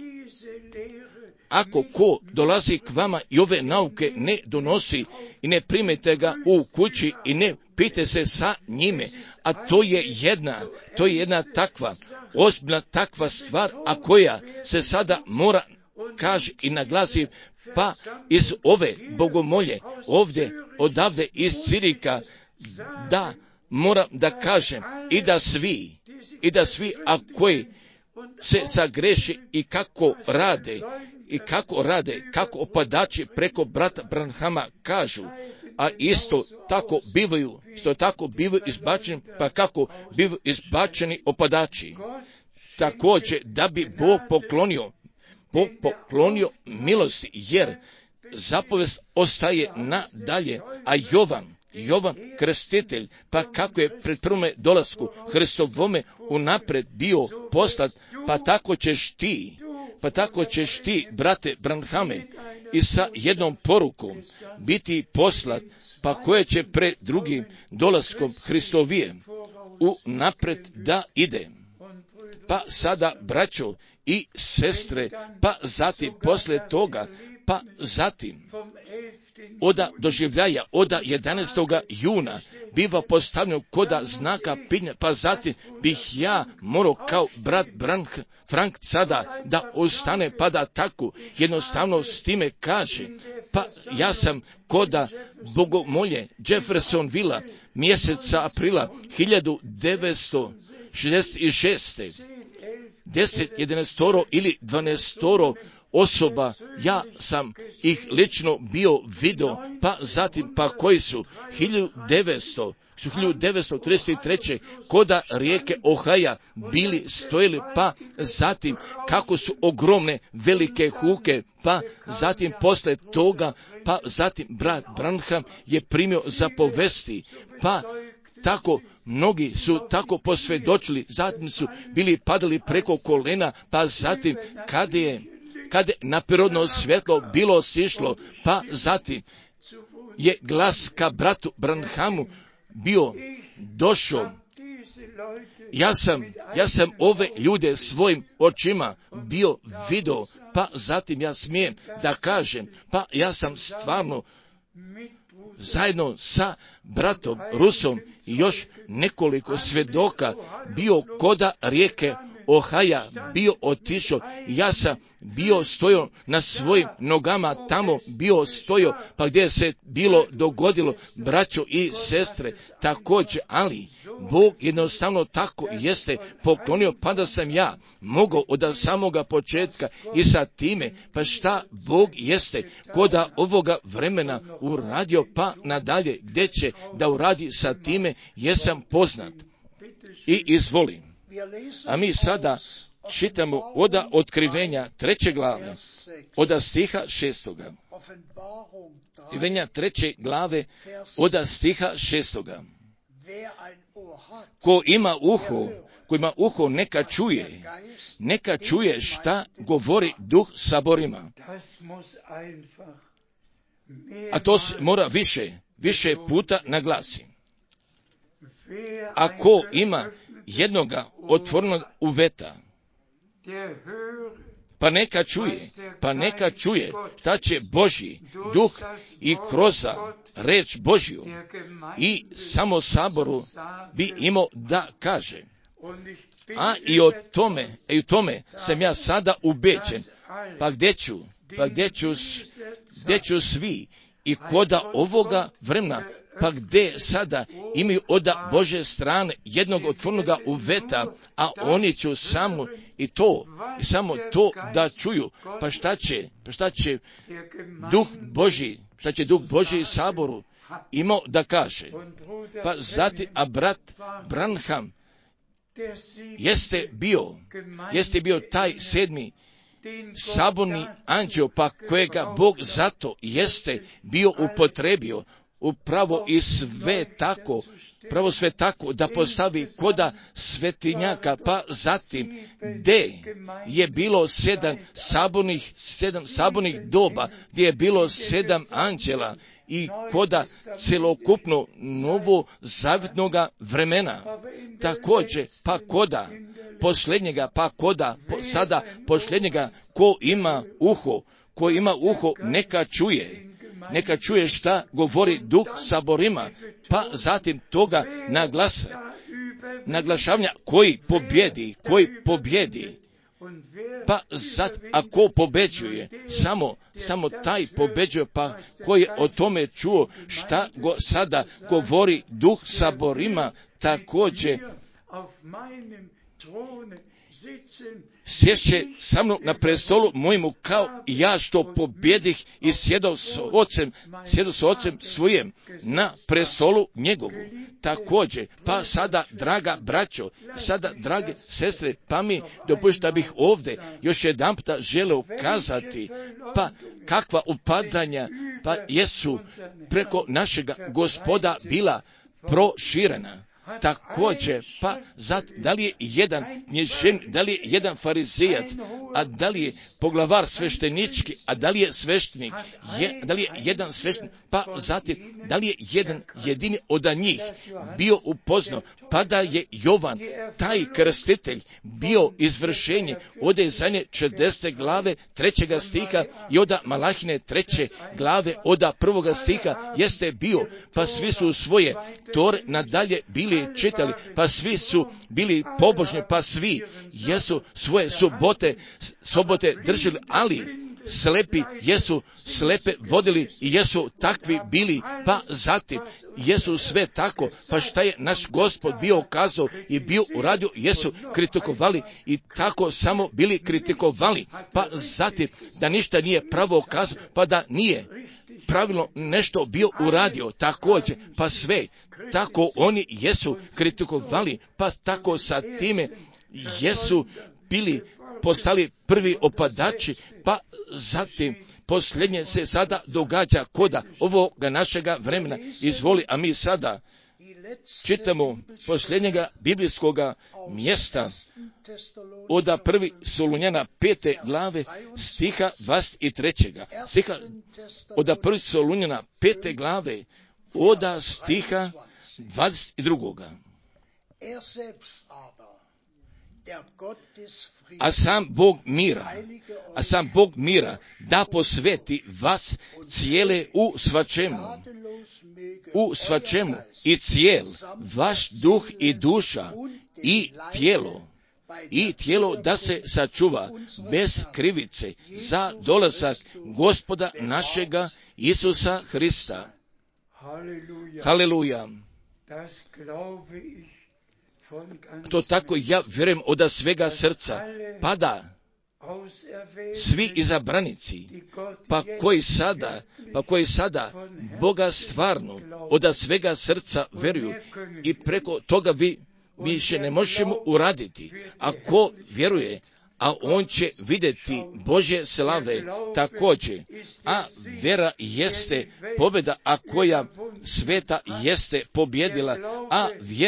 Ako ko dolazi k vama i ove nauke ne donosi i ne primete ga u kući i ne pite se sa njime, a to je jedna takva, ozbiljna takva stvar, a koja se sada mora kaže i naglasi, pa iz ove bogomolje odavde iz Cirika, da moram da kažem i da svi a koji se sagreši i kako rade, kako opadači preko brata Branhama kažu, a isto tako bivaju izbačeni, pa kako bivaju izbačeni opadači. Također da bi Bog poklonio milosti, jer zapovest ostaje nadalje, a Jovan krstitelj, pa kako je pred prvome dolasku Hristovome unaprijed bio poslat, pa tako ćeš ti, brate Branhame, i sa jednom porukom biti poslat, pa koje će pred drugim dolaskom Hristovije unaprijed da ide. Pa sada, braćo i sestre, pa zatim poslije toga, pa zatim od doživljaja, od 11. juna biva postavljeno koda znaka pitanja, pa zatim bih ja morao kao brat Frank sada da ostane, pa da tako jednostavno s time kaže, pa ja sam koda bogomolje Jeffersonvilla mjeseca aprila 1966. 10, 11 ili 12 osoba, ja sam ih lično bio vidio, pa zatim pa koji su 1933. koda rijeke Ohaja bili stojili, pa zatim kako su ogromne velike huke, pa zatim posle toga, pa zatim brat Branham je primio zapovesti, pa tako mnogi su tako posvjedočili, zatim su bili padali preko kolena, pa zatim kad je naprirodno svjetlo bilo sišlo, pa zatim je glas ka bratu Branhamu bio došao. Ja sam ove ljude svojim očima bio vidio, pa zatim ja smijem da kažem, pa ja sam stvarno zajedno sa bratom Rusom i još nekoliko svjedoka bio koda rijeke Ohaja, bio otišao, ja sam bio stojao na svojim nogama, tamo bio stojao, pa gdje se bilo dogodilo, braćo i sestre, također, ali Bog jednostavno tako jeste poklonio, pa da sam ja mogao od samoga početka i sa time, pa šta Bog jeste koda ovoga vremena uradio, pa nadalje, gdje će da uradi sa time, jesam poznat. I izvolim. A mi sada čitamo od Otkrivenja 3. glave, od stiha 6. Otkrivenja 3. glave, od stiha 6. Ko ima uho, neka čuje šta govori Duh saborima. A to se mora više puta naglasi. Ako ima jednoga otvorenog uveta, pa neka čuje šta će Božji Duh i kroz reč Božju i samo saboru bi imao da kaže. A i u tome sam ja sada ubeđen, pa gdje ću svi i koda ovoga vremena, pa gdje sada imaju od Bože strane jednog otvornoga uveta, a oni će samo samo to da čuju. Pa šta će Duh Božji saboru imao da kaže? Pa zatim, a brat Branham jeste bio taj 7. saborni anđeo, pa kojega Bog zato jeste bio upotrebio upravo i sve tako da postavi koda svetinjaka, pa zatim gdje je bilo 7 sabornih doba, gdje je bilo 7 anđela i koda celokupno novo zavjetnoga vremena. Također, pa koda posljednjega, sada posljednjega, ko ima uho, neka čuje šta govori Duh saborima, pa zatim toga naglašavanja koji pobjedi, pa a ko pobeđuje, samo taj pobeđuje, pa ko je o tome čuo šta sada govori Duh saborima, također sješće sa mnom na prestolu mojemu kao ja što pobjedih i sjedao s ocem svojim na prestolu njegovu. Također, pa sada, draga braćo, drage sestre, pa mi dopustite da bih ovdje još jedanputa želeo kazati, pa kakva upadanja pa jesu preko našega Gospoda bila proširena. Također, pa da li je jedan knježevnik, da li je jedan farizejac, a da li je poglavar sveštenički, a da li je sveštenik, da li je jedan sveštenik, pa zatim da li je jedan jedini od njih bio upoznao, pa da je Jovan, taj krstitelj, bio izvršenje od Ezajne 40. glave 3. stiha i od Malahine 3. glave od 1. stiha jeste bio, pa svi su svoje tore nadalje bili čitali, pa svi su bili pobožni, pa svi jesu svoje sobote držali, ali slepi jesu slepe vodili i jesu takvi bili, pa zatim jesu sve tako, pa šta je naš Gospod bio kazao i bio uradio, jesu kritikovali i tako samo bili kritikovali, pa zatim da ništa nije pravo kazao, pa da nije pravilno nešto bio uradio, također, pa sve tako oni jesu kritikovali, pa tako sa time jesu bili postali prvi opadači, pa zatim posljednje se sada događa koda ovoga našega vremena. Izvoli, a mi sada čitamo posljednjega biblijskoga mjesta od 1. Solunjana 5. glave stiha 23. Stiha od 1. Solunjana 5. glave od stiha 22. A sam Bog mira da posveti vas cijele u svačemu i cijel vaš duh i duša i tijelo da se sačuva bez krivice za dolazak Gospoda našega Isusa Hrista. Haleluja. To tako ja vjerujem od svega srca, pa da svi izabranici, pa koji sada Boga stvarno od svega srca vjeruju i preko toga vi više ne možemo uraditi. Ako vjeruje, a on će vidjeti Božje slave također. A vjera jeste pobjeda, a koja sveta jeste pobjedila, a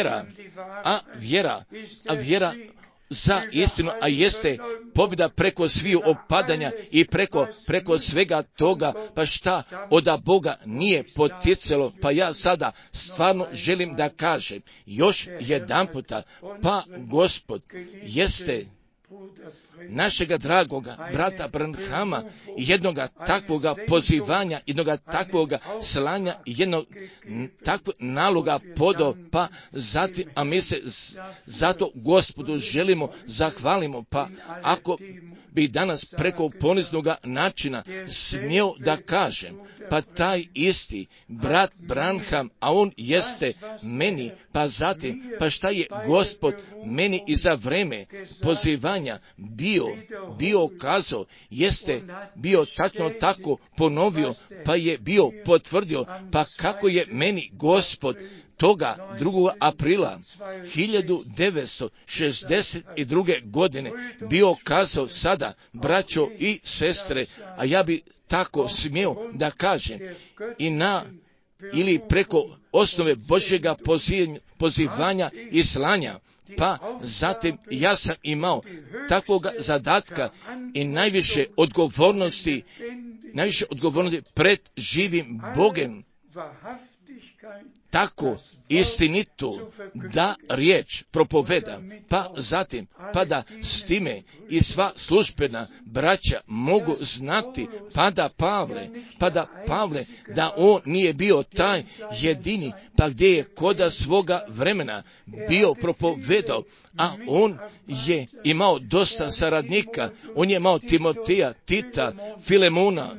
vjera za istinu, a jeste pobjeda preko svih opadanja i preko svega toga, pa šta od Boga nije poticalo, pa ja sada stvarno želim da kažem još jedanputa, pa Gospod jeste našega dragoga brata Branhama jednoga takvoga pozivanja, jednoga takvoga slanja, jednog takvog naloga podao, pa zatim, a mi se zato Gospodu želimo zahvalimo, pa ako bi danas preko poniznoga načina smio da kažem, pa taj isti brat Branham, a on jeste meni, pa zatim, pa šta je Gospod meni i za vreme pozivanja bio kazao, jeste bio tačno tako ponovio, pa je bio potvrdio, pa kako je meni Gospod toga 2. aprila 1962. godine bio kazao sada, braćo i sestre, a ja bi tako smio da kažem, ili preko osnove Božjega pozivanja i slanja, pa zatim ja sam imao takvog zadatka i najviše odgovornosti pred živim Bogem, tako istinito da riječ propoveda, pa zatim, pa da s time i sva službena braća mogu znati, pa da Pavle, da on nije bio taj jedini, pa gdje je koda svoga vremena bio propovedao, a on je imao dosta saradnika, on je imao Timoteja, Tita, Filemona,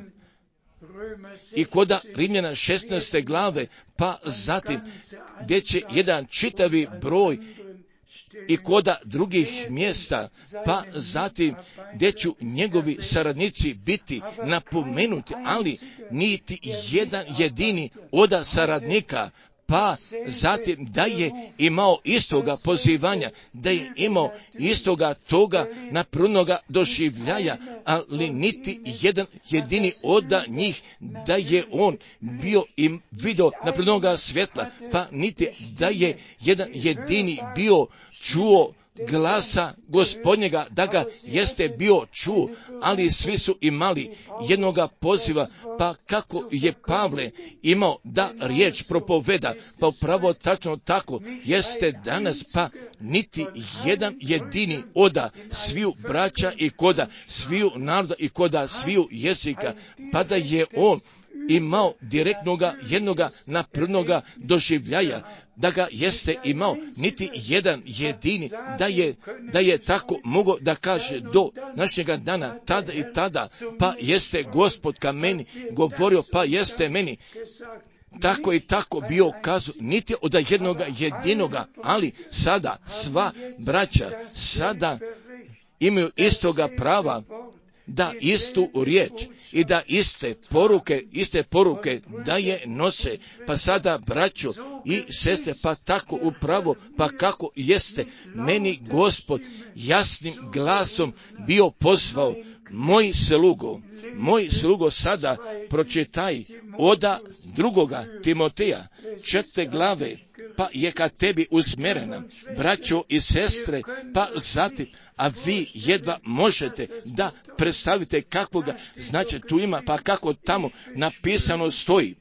i koda Rimljana 16. glave, pa zatim gdje će jedan čitavi broj i koda drugih mjesta, pa zatim gdje ću njegovi saradnici biti napomenuti, ali niti jedan jedini oda saradnika, pa zatim da je imao istoga pozivanja, da je imao istoga toga naprvnoga doživljaja, ali niti jedan jedini od njih da je on bio im vidio naprvnoga svjetla, pa niti da je jedan jedini bio čuo glasa Gospodnjega, da ga jeste bio čuo, ali svi su imali jednoga poziva, pa kako je Pavle imao da riječ propoveda, pa upravo tačno tako jeste danas, pa niti jedan jedini oda sviju braća i koda sviju naroda i koda sviju jezika, pa da je on imao direktnoga jednoga naprvnoga doživljaja, da ga jeste imao niti jedan jedini, da je tako mogao da kaže do našega dana, tada i tada, pa jeste Gospod ka meni govorio, pa jeste meni tako i tako bio kazao, niti od jednoga jedinoga, ali sada sva braća sada imaju istoga prava da istu riječ i da iste poruke da je nose, pa sada braćo i sestre, pa tako upravo, pa kako jeste meni Gospod jasnim glasom bio pozvao, moj slugo sada pročitaj oda 2. Timoteja 4. glave, pa je ka tebi usmjerena, braćo i sestre, pa zatim, a vi jedva možete da predstavite kakvoga značaja tu ima, pa kako tamo napisano stoji.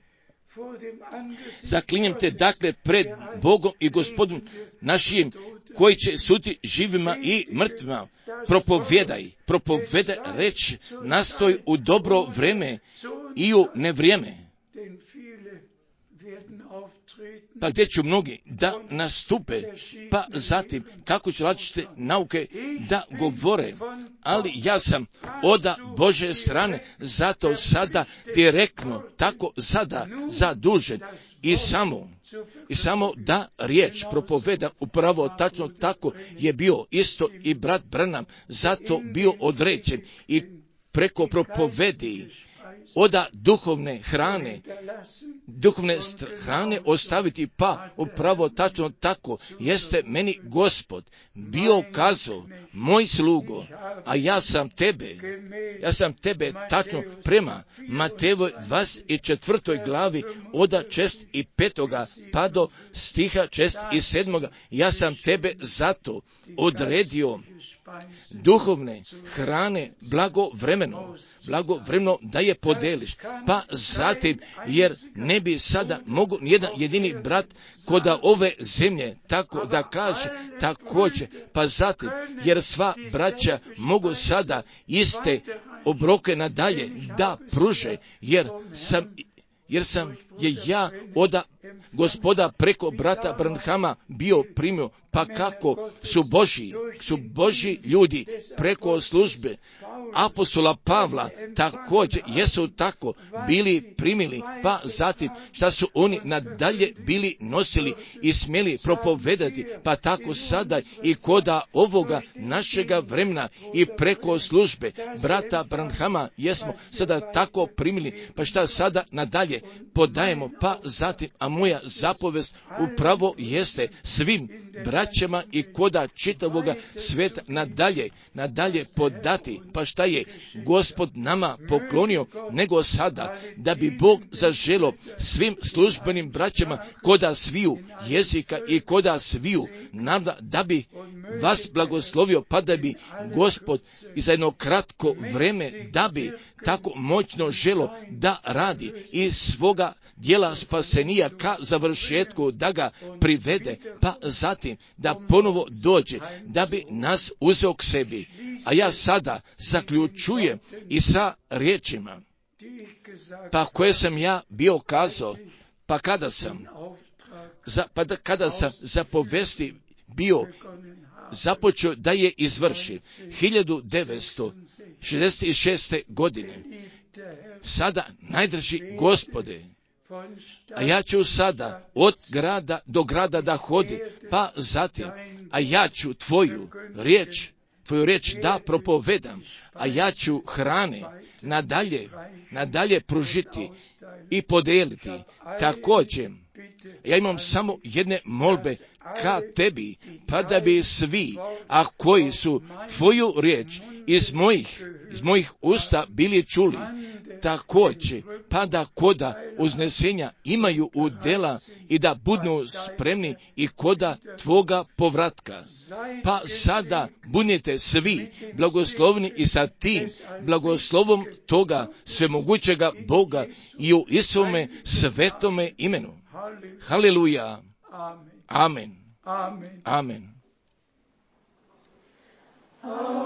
Zaklinjem te dakle pred Bogom i Gospodom našim, koji će suditi živima i mrtvima, propovedaj reč, nastoj u dobro vreme i u nevrijeme. Pa gdje ću mnogi da nastupe, pa zatim kako će različite nauke da govore, ali ja sam od Božje strane, zato sada direktno, tako sada zadužen i samo da riječ propoveda, upravo tačno tako je bio isto i brat Branham, zato bio određen i preko propovedi oda duhovne hrane ostaviti, pa upravo tačno tako jeste meni Gospod bio kazao, moj slugo, a ja sam tebe tačno prema Matejevoj 24. glavi oda 65. pa do stiha 67. ja sam tebe zato odredio duhovne hrane blagovremeno da je podeliš, pa zatim, jer ne bi sada mogu nijedan jedini brat koda ove zemlje tako da kaže također, pa zatim, jer sva braća mogu sada iste obroke nadalje da pruže, jer sam je ja od Gospoda preko brata Branhama bio primio, pa kako su Božji ljudi preko službe apostola Pavla također jesu tako bili primili, pa zatim šta su oni nadalje bili nosili i smjeli propovedati, pa tako sada i koda ovoga našega vremena i preko službe brata Branhama jesmo sada tako primili, pa šta sada nadalje podajemo, pa zatim, a moja zapovest upravo jeste svim braćama i koda čitavoga sveta nadalje podati, pa šta je Gospod nama poklonio, nego sada da bi Bog zaželo svim službenim braćama koda sviju jezika i koda sviju naroda, da bi vas blagoslovio, pa da bi Gospod i za jedno kratko vreme, da bi tako moćno želo da radi i svoga djela spasenija ka završetku, da ga privede, pa zatim da ponovo dođe, da bi nas uzeo k sebi. A ja sada zaključujem i sa riječima, pa koje sam ja bio kazao, pa kada sam zapovesti bio započeo da je izvrši 1966. godine. Sada, najdraži Gospode, a ja ću sada od grada do grada da hodim, pa zatim, a ja ću tvoju riječ da propovedam, a ja ću hrane nadalje pružiti i podijeliti. Također, ja imam samo jedne molbe ka tebi, pa da bi svi, a koji su tvoju riječ iz mojih usta bili čuli, također, pa da koda uznesenja imaju udjela i da budu spremni i koda tvoga povratka. Pa sada budite svi blagoslovni i sa tim blagoslovom toga svemogućega Boga i u Isuvome svetome imenu. Haleluja. Amen. Amen.